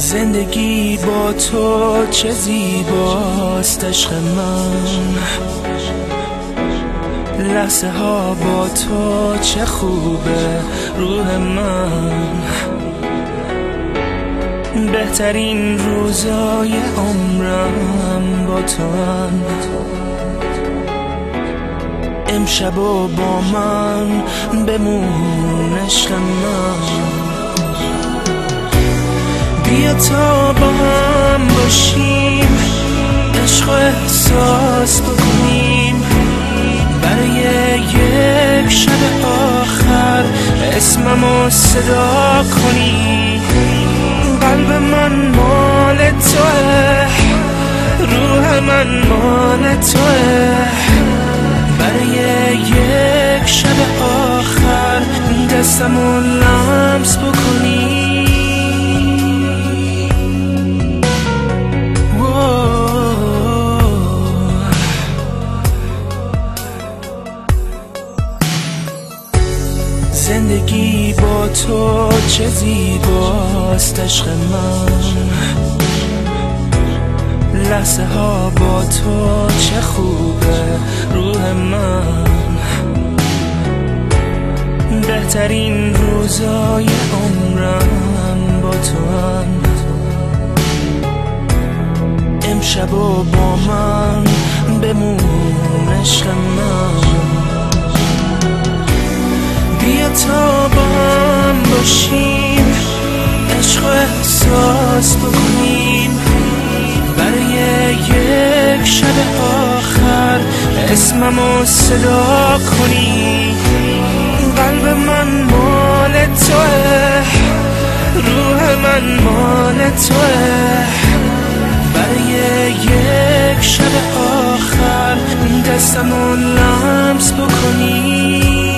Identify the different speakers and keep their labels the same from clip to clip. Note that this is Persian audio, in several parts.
Speaker 1: زندگی با تو چه زیباست عشق من، لحظه ها با تو چه خوبه روح من. بهترین روزای عمرم با تو هم، امشب و با من بمون عشق من. بیا تا با هم باشیم، عشق و احساس بکنیم، برای یک شب آخر اسممو صدا کنی. قلب من مال توه، روح من مال توه، برای یک شب آخر دستمو لمس بکنی. زندگی با تو چه زیباست عشق من، لحظه ها با تو چه خوبه روح من. بهترین روزای عمرم با تو هم، امشب و با من بمون عشق من. بیا تا با هم باشیم، عشق و احساس بکنیم، برای یک شب آخر اسممو صدا کنی. قلب من مال توه، روح من مال توه، برای یک شب آخر دستمو لمس بکنی.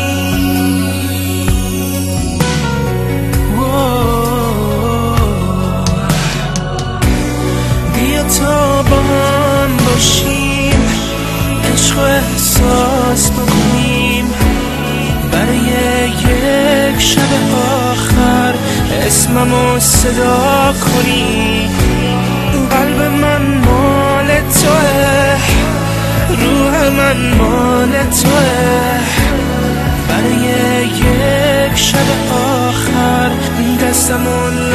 Speaker 1: تا با هم باشیم، عشق و احساس بکنیم، برای یک شب آخر اسممو صدا کنی. قلب من مال توه، روح من مال توه، برای یک شب آخر دستمو